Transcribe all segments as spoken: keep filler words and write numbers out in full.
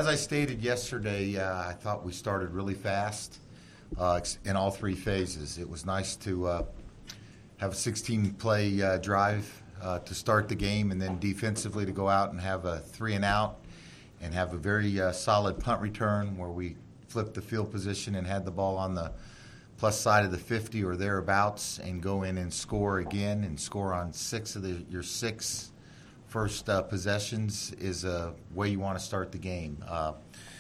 as I stated yesterday, uh, I thought we started really fast uh, in all three phases. It was nice to uh, have a sixteen-play uh, drive uh, to start the game, and then defensively to go out and have a three and out and have a very uh, solid punt return where we flipped the field position and had the ball on the plus side of the fifty or thereabouts and go in and score again and score on six of the, your six first uh, possessions is a way you want to start the game. Uh,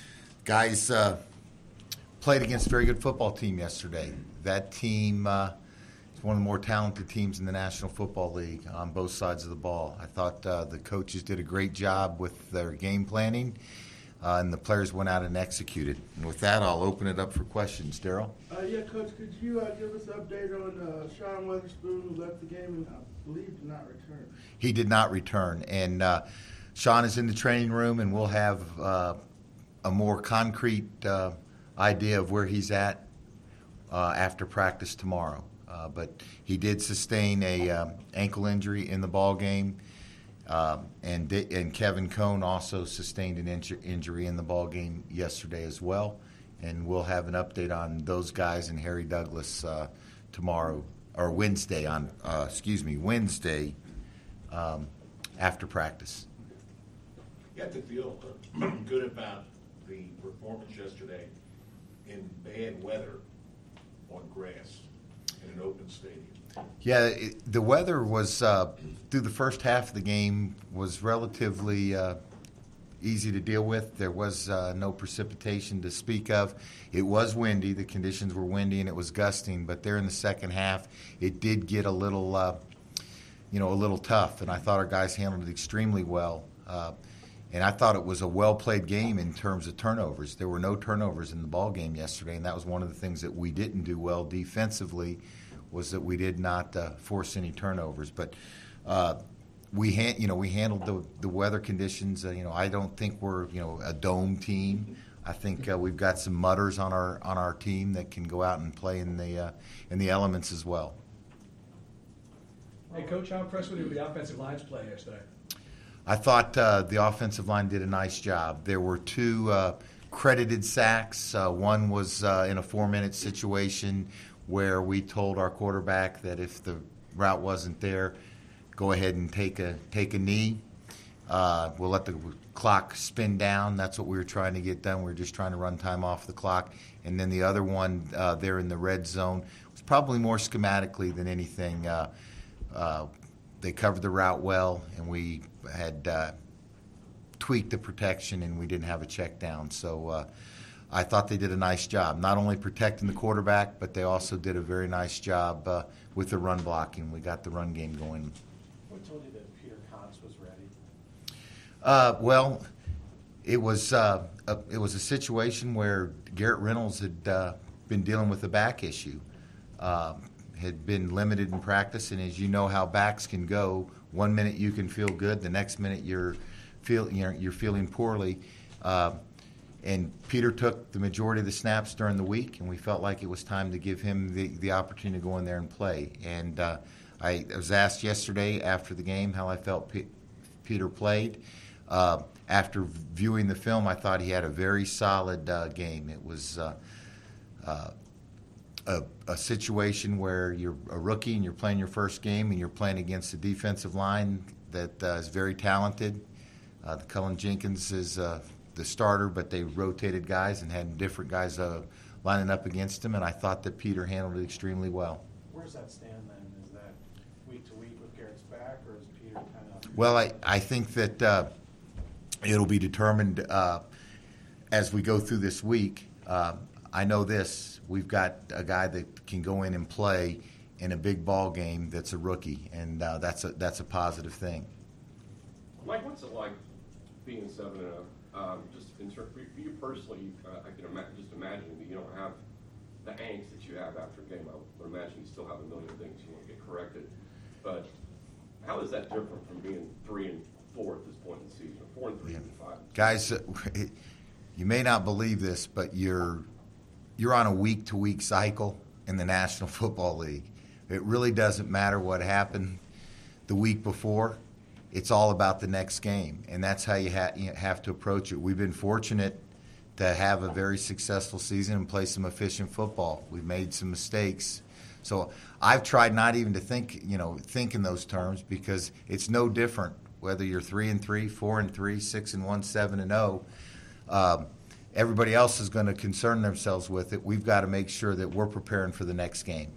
guys uh, played against a very good football team yesterday. That team uh, is one of the more talented teams in the National Football League on both sides of the ball. I thought uh, the coaches did a great job with their game planning, uh, and the players went out and executed. And with that, I'll open it up for questions. Daryl? Uh, yeah, Coach, could you uh, give us an update on uh, Sean Weatherspoon, who left the game and I believe did not return? He did not return. And uh, Sean is in the training room, and we'll have uh, a more concrete uh, idea of where he's at uh, after practice tomorrow. Uh, but he did sustain a um, ankle injury in the ball game, um, and di- and Kevin Cone also sustained an inju- injury in the ball game yesterday as well. And we'll have an update on those guys and Harry Douglas uh, tomorrow or Wednesday on uh, excuse me Wednesday um, after practice. You have to feel good about the performance yesterday in bad weather on grass in an open stadium. Yeah, it, the weather was uh, through the first half of the game was relatively uh, easy to deal with. There was uh, no precipitation to speak of. It was windy. The conditions were windy and it was gusting. But there in the second half, it did get a little, uh, you know, a little tough. And I thought our guys handled it extremely well. Uh, and I thought it was a well-played game in terms of turnovers. There were no turnovers in the ball game yesterday, and that was one of the things that we didn't do well defensively, was that we did not uh, force any turnovers. But uh, we, ha- you know, we handled the the weather conditions. Uh, you know, I don't think we're you know a dome team. I think uh, we've got some mutters on our on our team that can go out and play in the uh, in the elements as well. Hey, Coach, how impressed were you with the offensive line's play yesterday? I thought uh, the offensive line did a nice job. There were two uh, credited sacks. Uh, one was uh, in a four-minute situation where we told our quarterback that if the route wasn't there, go ahead and take a take a knee. Uh, we'll let the clock spin down. That's what we were trying to get done. We were just trying to run time off the clock. And then the other one uh, there in the red zone was probably more schematically than anything. Uh, uh, they covered the route well, and we had uh, tweaked the protection, and we didn't have a check down. So uh, I thought they did a nice job, not only protecting the quarterback, but they also did a very nice job uh, with the run blocking. We got the run game going. What told you that Peter Contz was ready? Uh, well, it was uh, a, it was a situation where Garrett Reynolds had uh, been dealing with a back issue, uh, had been limited in practice, and as you know how backs can go, one minute you can feel good, the next minute you're feel you're, you're feeling poorly. Uh, and Peter took the majority of the snaps during the week, and we felt like it was time to give him the, the opportunity to go in there and play. And uh, I was asked yesterday after the game how I felt P- Peter played. Uh, after viewing the film, I thought he had a very solid uh, game. It was uh, uh, a, a situation where you're a rookie and you're playing your first game and you're playing against a defensive line that uh, is very talented. Uh, the Cullen Jenkins is uh, the starter, but they rotated guys and had different guys uh, lining up against him, and I thought that Peter handled it extremely well. Where does that stand then? Is that week to week with Garrett's back, or is Peter kind of? Well, I, I think that uh, it'll be determined uh, as we go through this week. Uh, I know this. We've got a guy that can go in and play in a big ball game that's a rookie, and uh, that's a that's a positive thing. Mike, what's it like being seven and zero? Um, just in ter- for you personally, uh, I can ima- just imagine that you don't have the angst that you have after a game. I would imagine you still have a million things you want to get corrected. But how is that different from being three and four at this point in the season, or four and three Yeah. and five? Guys, uh, you may not believe this, but you're you're on a week-to-week cycle in the National Football League. It really doesn't matter what happened the week before. it's all about the next game, and that's how you, ha- you have to approach it. We've been fortunate to have a very successful season and play some efficient football. We've made some mistakes. So I've tried not even to think, you know, think in those terms, because it's no different whether you're three and three, four and three, six and one, seven and zero. Um, everybody else is going to concern themselves with it. We've got to make sure that we're preparing for the next game.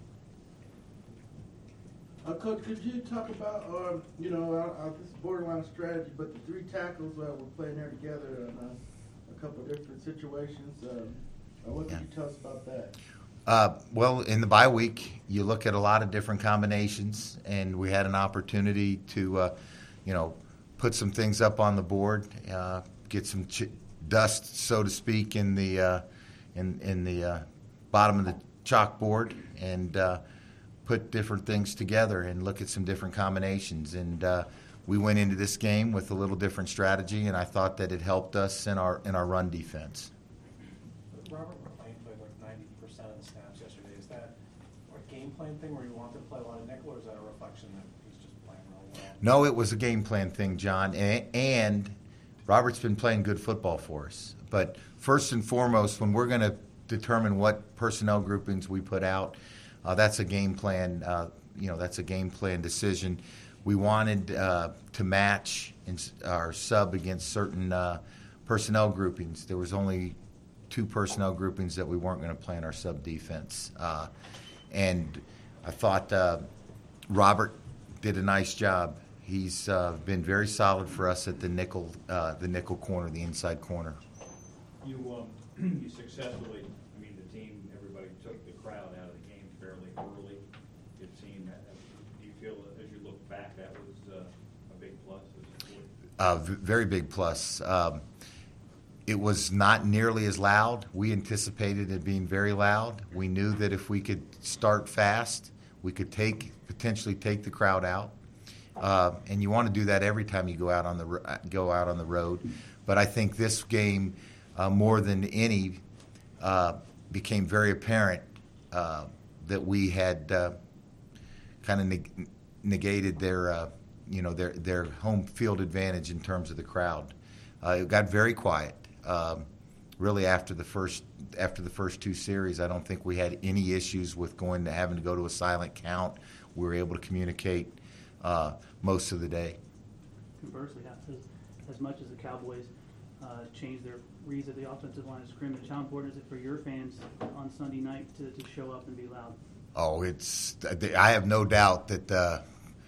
Uh, Coach, could you talk about, uh, you know, uh, uh, this is borderline strategy, but the three tackles uh, were playing there together in uh, a couple of different situations. Um, uh, what could Yeah. you tell us about that? Uh, well, in the bye week, you look at a lot of different combinations, and we had an opportunity to, uh, you know, put some things up on the board, uh, get some ch- dust, so to speak, in the uh, in in the uh, bottom of the chalkboard, and uh, put different things together and look at some different combinations. And uh, we went into this game with a little different strategy, and I thought that it helped us in our in our run defense. Robert McLean played like ninety percent of the snaps yesterday. Is that a game plan thing where you want to play a lot of nickel, or is that a reflection that he's just playing real well? No, it was a game plan thing, John, and, and Robert's been playing good football for us. But first and foremost, when we're going to determine what personnel groupings we put out, uh, that's a game plan. Uh, you know, that's a game plan decision. We wanted uh, to match in our sub against certain uh, personnel groupings. There was only two personnel groupings that we weren't going to play in our sub defense, uh, and I thought uh, Robert did a nice job. He's uh, been very solid for us at the nickel, uh, the nickel corner, the inside corner. You um, you successfully, I mean, the team, everybody took the crowd out of the game fairly early. It seemed that, do you feel that as you look back that was uh, a big plus? Uh, v- very big plus. Um, it was not nearly as loud. We anticipated it being very loud. We knew that if we could start fast, we could take potentially take the crowd out. Uh, and you want to do that every time you go out on the ro- go out on the road. But I think this game, uh, more than any, uh, became very apparent uh, that we had uh, kind of neg- negated their, uh, you know, their their home field advantage in terms of the crowd. Uh, it got very quiet. Um, really, after the first after the first two series, I don't think we had any issues with going to having to go to a silent count. We were able to communicate uh, most of the day. Conversely, as, as much as the Cowboys uh, changed their reads at the offensive line of scrimmage, how important is it for your fans on Sunday night to, to show up and be loud? Oh, it's I have no doubt that uh,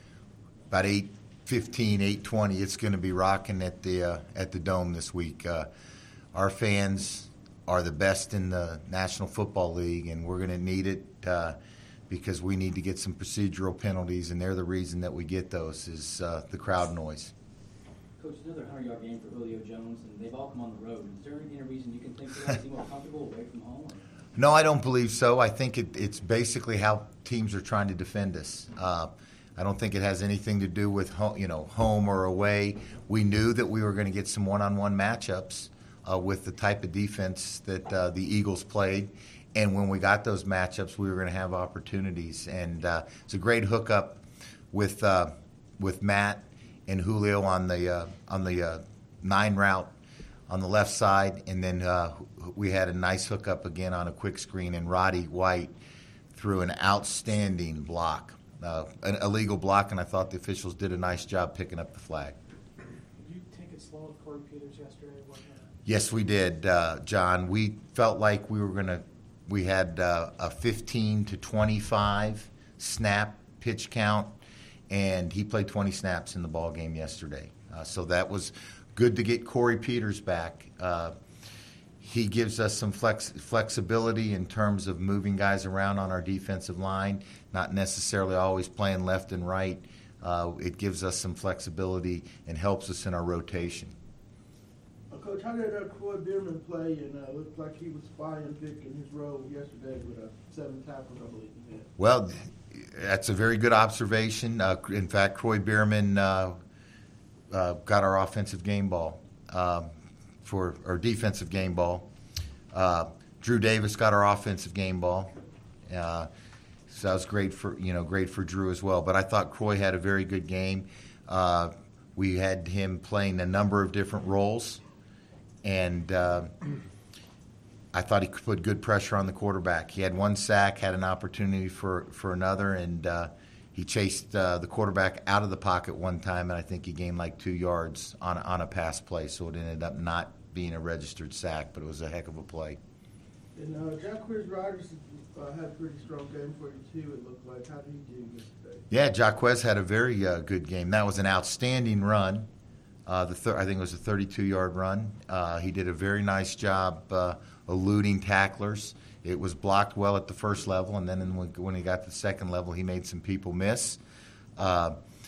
about eight fifteen, eight twenty, it's going to be rocking at the uh, at the Dome this week. Uh, our fans are the best in the National Football League, and we're going to need it uh, because we need to get some procedural penalties, and they're the reason that we get those is uh, the crowd noise. Coach, another hundred-yard game for Julio Jones, and they've all come on the road. Is there any reason you can think they're going to be more comfortable away from home? Or? No, I don't believe so. I think it, it's basically how teams are trying to defend us. Uh, I don't think it has anything to do with home, you know, home or away. We knew that we were going to get some one-on-one matchups uh, with the type of defense that uh, the Eagles played, and when we got those matchups, we were going to have opportunities. And uh, it's a great hookup with uh, with Matt and Julio on the uh, on the uh, nine route on the left side, and then uh, we had a nice hookup again on a quick screen, and Roddy White threw an outstanding block, uh, an illegal block, and I thought the officials did a nice job picking up the flag. Did you take it slow with Corey Peters yesterday? What, uh, Yes, we did, uh, John. We felt like we were going to, we had uh, a fifteen to twenty-five snap pitch count, and he played twenty snaps in the ball game yesterday. Uh, so that was good to get Corey Peters back. Uh, he gives us some flex, flexibility in terms of moving guys around on our defensive line, not necessarily always playing left and right. Uh, it gives us some flexibility and helps us in our rotation. Uh, Coach, how did uh, Croy Bierman play? And uh, looked like he was spying big in his role yesterday with uh, seven tackles, I believe he had. Well, that's a very good observation. Uh, in fact, Croy Bierman uh, uh, got our offensive game ball um, for our defensive game ball. Uh, Drew Davis got our offensive game ball. Uh, so that was great for you know great for Drew as well. But I thought Croy had a very good game. Uh, We had him playing a number of different roles, and uh, I thought he could put good pressure on the quarterback. He had one sack, had an opportunity for, for another, and uh, he chased uh, the quarterback out of the pocket one time, and I think he gained like two yards on, on a pass play, so it ended up not being a registered sack, but it was a heck of a play. And uh, Jacquizz Rodgers uh, had a pretty strong game for you, too, it looked like. How did he do yesterday? Yeah, Jacquez had a very uh, good game. That was an outstanding run. Uh, the thir- I think it was a thirty-two-yard run. Uh, he did a very nice job uh, eluding tacklers. It was blocked well at the first level, and then in, when he got to the second level, he made some people miss. Uh,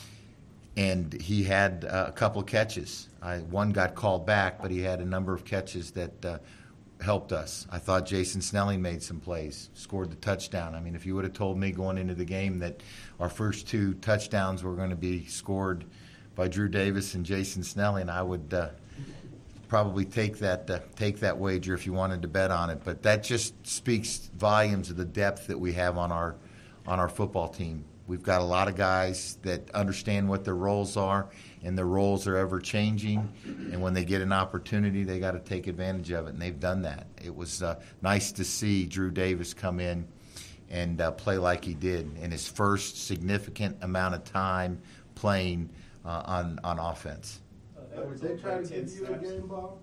and he had uh, a couple of catches. I, one got called back, but he had a number of catches that uh, helped us. I thought Jason Snelling made some plays, scored the touchdown. I mean, if you would have told me going into the game that our first two touchdowns were going to be scored by Drew Davis and Jason Snelling, I would uh, probably take that uh, take that wager if you wanted to bet on it. But that just speaks volumes of the depth that we have on our on our football team. We've got a lot of guys that understand what their roles are, and their roles are ever changing. And when they get an opportunity, they got to take advantage of it, and they've done that. It was uh, nice to see Drew Davis come in and uh, play like he did in his first significant amount of time playing uh, on on offense. Uh, did they try to give you a game ball?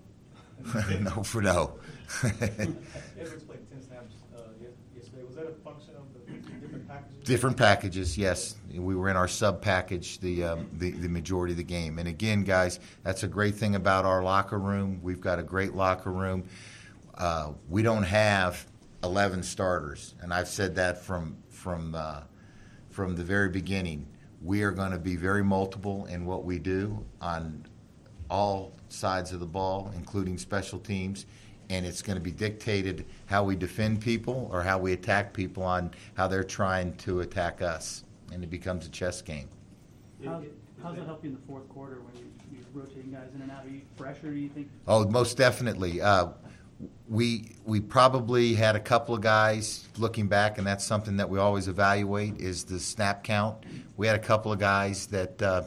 no, for no. Edwards played ten snaps uh, yesterday. Was that a function of the different packages? Different packages, yes. We were in our sub package the, um, the the majority of the game. And again, guys, that's a great thing about our locker room. We've got a great locker room. Uh, we don't have eleven starters, and I've said that from from uh, from the very beginning. We are going to be very multiple in what we do on all sides of the ball, including special teams, and it's going to be dictated how we defend people or how we attack people on how they're trying to attack us, and it becomes a chess game. How, how's that help you in the fourth quarter when you, you're rotating guys in and out? Are you fresher, do you think? Oh, most definitely. Uh, we we probably had a couple of guys looking back, and that's something that we always evaluate is the snap count. We had a couple of guys that uh,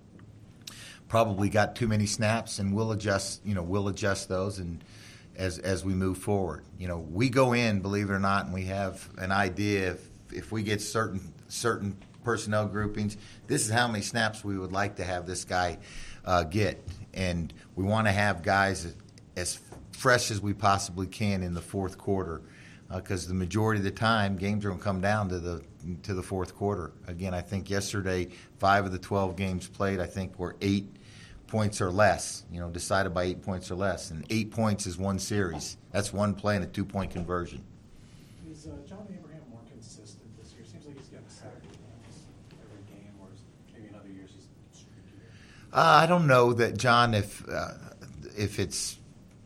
probably got too many snaps, and we'll adjust. You know, we'll adjust those and as as we move forward. You know, we go in, believe it or not, and we have an idea if if we get certain certain personnel groupings, this is how many snaps we would like to have this guy uh, get, and we want to have guys as fresh as we possibly can in the fourth quarter, because uh, the majority of the time games are going to come down to the to the fourth quarter. Again, I think yesterday five of the twelve games played, I think, were eight points or less. You know, decided by eight points or less, and eight points is one series. That's one play and a two-point conversion. Is uh, John Abraham more consistent this year? Seems like he's getting sacked every game, whereas maybe in other years he's streaky. Uh, I don't know that John, if uh, if it's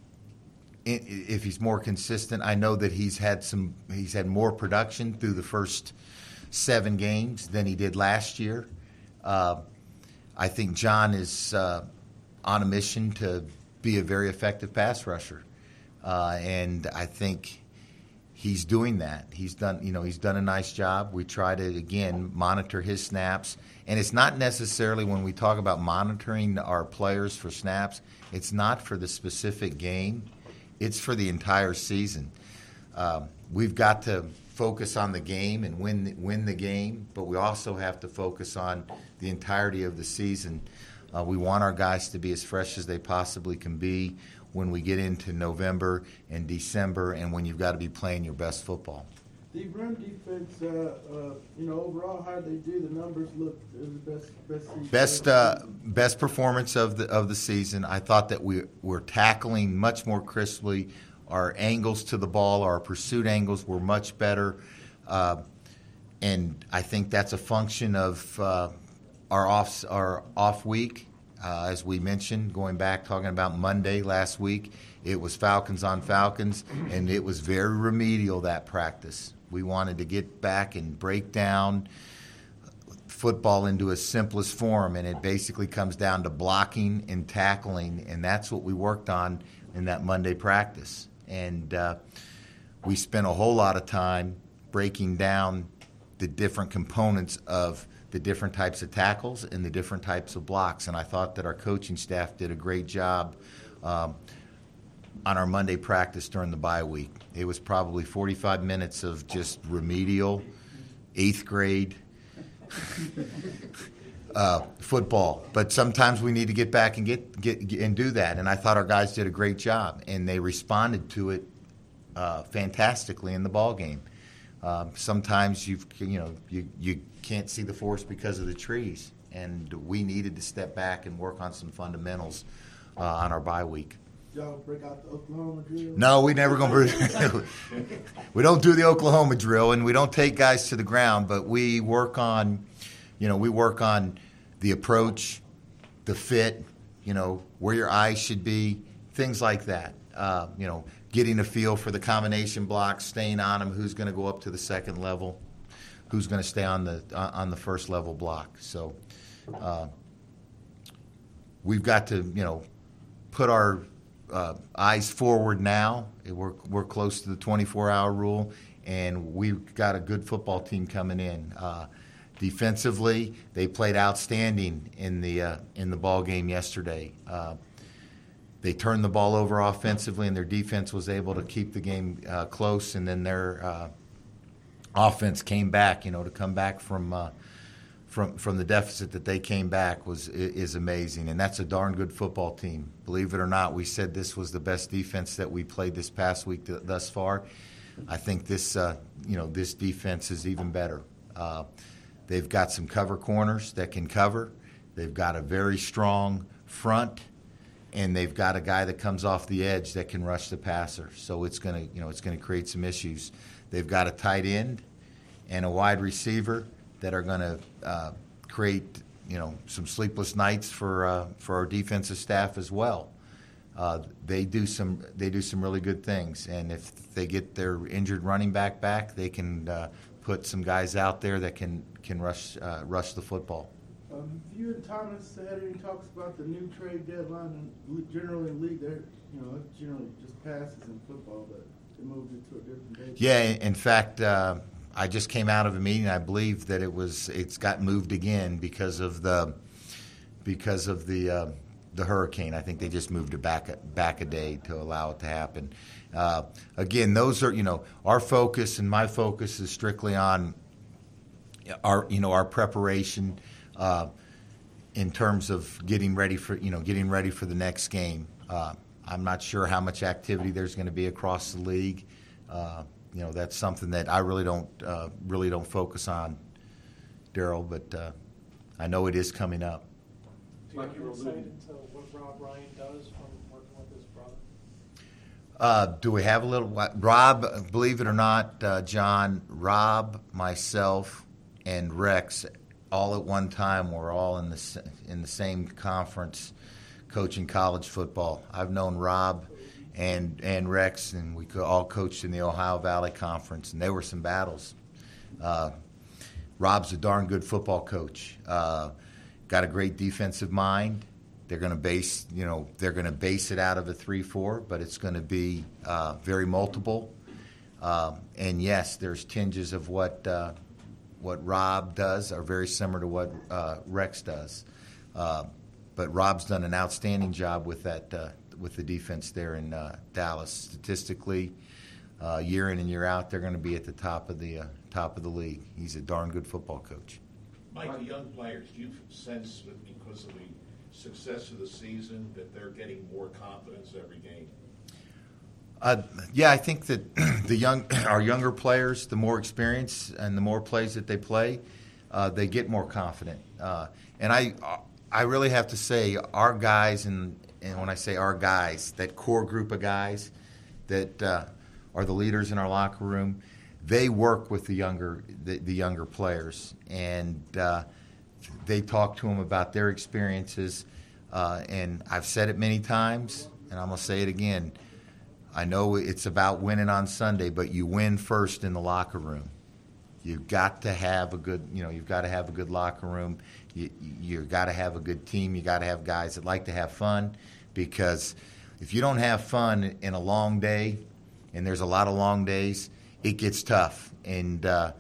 if he's more consistent. I know that he's had some. He's had more production through the first seven games than he did last year. Uh, I think John is uh, on a mission to be a very effective pass rusher, uh, and I think he's doing that. He's done. You know, he's done a nice job. We try to again monitor his snaps, and it's not necessarily when we talk about monitoring our players for snaps. It's not for the specific game. It's for the entire season. Um, we've got to focus on the game and win win the game, but we also have to focus on the entirety of the season. Uh, we want our guys to be as fresh as they possibly can be when we get into November and December, and when you've got to be playing your best football. The run defense, uh, uh, you know, overall, how they do? The numbers look uh, the best, best. season. Best, uh, best performance of the of the season. I thought that we were tackling much more crisply. Our angles to the ball, our pursuit angles were much better, uh, and I think that's a function of uh, our off our off week. Uh, as we mentioned, going back talking about Monday last week, it was Falcons on Falcons, and it was very remedial, that practice. We wanted to get back and break down football into its simplest form, and it basically comes down to blocking and tackling, and that's what we worked on in that Monday practice. And uh, we spent a whole lot of time breaking down the different components of the different types of tackles and the different types of blocks. And I thought that our coaching staff did a great job um, on our Monday practice during the bye week. It was probably forty-five minutes of just remedial, eighth grade uh, football. But sometimes we need to get back and get, get, get and do that. And I thought our guys did a great job, and they responded to it uh, fantastically in the ball game. Um, sometimes you've you know you you can't see the forest because of the trees, and we needed to step back and work on some fundamentals uh, on our bye week. Y'all break out the Oklahoma drill? No, we never gonna. We don't do the Oklahoma drill, and we don't take guys to the ground. But we work on, you know, we work on the approach, the fit, you know, where your eyes should be, things like that. Uh, you know, getting a feel for the combination blocks, staying on them, who's going to go up to the second level, who's going to stay on the uh, on the first level block. So uh, we've got to, you know, put our uh, eyes forward now. We're we're close to the twenty-four hour rule, and we've got a good football team coming in. Uh, defensively, they played outstanding in the uh, in the ball game yesterday. Uh, They turned the ball over offensively, and their defense was able to keep the game uh, close. And then their uh, offense came back. You know, to come back from uh, from from the deficit that they came back was is amazing. And that's a darn good football team. Believe it or not, we said this was the best defense that we played this past week th- thus far. I think this uh, you know this defense is even better. Uh, they've got some cover corners that can cover. They've got a very strong front. And they've got a guy that comes off the edge that can rush the passer, so it's going to, you know, it's going to create some issues. They've got a tight end and a wide receiver that are going to uh, create, you know, some sleepless nights for uh, for our defensive staff as well. Uh, they do some they do some really good things, and if they get their injured running back back, they can uh, put some guys out there that can can rush uh, rush the football. Um, you and Thomas had any talks about the new trade deadline? And generally in the league, there, you know, it generally just passes in football, but they moved it to a different date. Yeah, in fact, uh, I just came out of a meeting. I believe that it was it's got moved again because of the because of the uh, the hurricane. I think they just moved it back back a day to allow it to happen. Uh, again, those are you know our focus, and my focus is strictly on our you know our preparation. Uh, in terms of getting ready for you know getting ready for the next game. Uh, I'm not sure how much activity there's going to be across the league. Uh, you know that's something that I really don't uh, really don't focus on, Daryl. But uh, I know it is coming up. Do you have insight into what Rob Ryan does from working with his brother? Uh, do we have a little Rob? Believe it or not, uh, John, Rob, myself, and Rex. All at one time, we're all in the in the same conference, coaching college football. I've known Rob and and Rex, and we all coached in the Ohio Valley Conference, and there were some battles. Uh, Rob's a darn good football coach. Uh, got a great defensive mind. They're going to base, you know, they're going to base it out of a three four, but it's going to be uh, very multiple. Uh, and yes, there's tinges of what. Uh, What Rob does are very similar to what uh, Rex does, uh, but Rob's done an outstanding job with that uh, with the defense there in uh, Dallas. Statistically, uh, year in and year out, they're going to be at the top of the uh, top of the league. He's a darn good football coach. Mike, the young players, do you sense that because of the success of the season that they're getting more confidence every game? Uh, yeah, I think that the young, our younger players, the more experience and the more plays that they play, uh, they get more confident. Uh, and I, I really have to say, our guys, and, and when I say our guys, that core group of guys that uh, are the leaders in our locker room, they work with the younger, the, the younger players, and uh, they talk to them about their experiences. Uh, and I've said it many times, and I'm gonna say it again. I know it's about winning on Sunday, but you win first in the locker room. You've got to have a good, you know, you've got to have a good locker room. You you got to have a good team. You got to have guys that like to have fun, because if you don't have fun in a long day, and there's a lot of long days, it gets tough. And uh,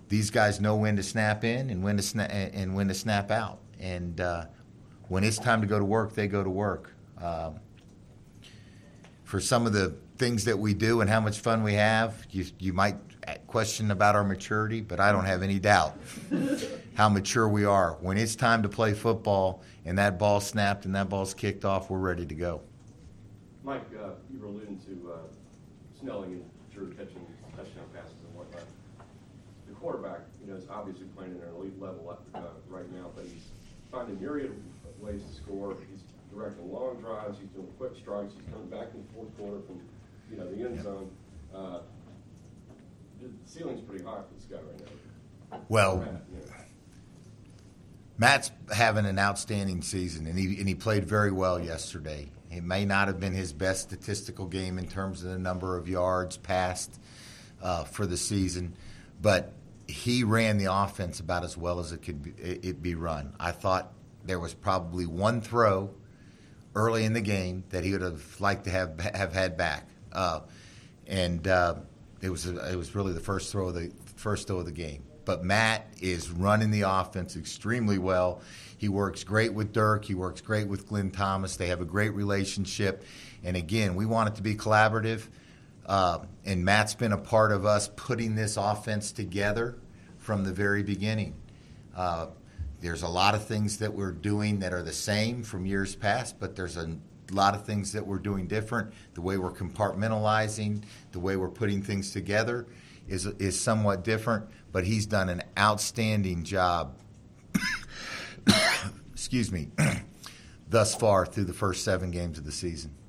these guys know when to snap in and when to sna- and when to snap out. And uh, when it's time to go to work, they go to work. Um, for some of the things that we do and how much fun we have, you you might question about our maturity, but I don't have any doubt how mature we are. When it's time to play football and that ball snapped and that ball's kicked off, we're ready to go. Mike, uh, you were alluding to uh, Snelling and Drew catching touchdown passes and whatnot. The quarterback, you know, is obviously playing at an elite level uh, right now, but he's finding myriad of ways to score. He's directing long drives. He's doing quick strikes. He's coming back in the fourth quarter from, you know, the end zone. Uh, the ceiling's pretty high for this guy right now. Well, Matt, you know. Matt's having an outstanding season, and he and he played very well yesterday. It may not have been his best statistical game in terms of the number of yards passed uh, for the season, but he ran the offense about as well as it could be, it be run. I thought there was probably one throw early in the game that he would have liked to have have had back, uh, and uh, it was a, it was really the first throw of the first throw of the game. But Matt is running the offense extremely well. He works great with Dirk. He works great with Glenn Thomas. They have a great relationship. And again, we want it to be collaborative. Uh, and Matt's been a part of us putting this offense together from the very beginning. Uh, there's a lot of things that we're doing that are the same from years past, but there's a lot of things that we're doing different. The way we're compartmentalizing, the way we're putting things together is is somewhat different, but he's done an outstanding job, excuse me, thus far through the first seven games of the season.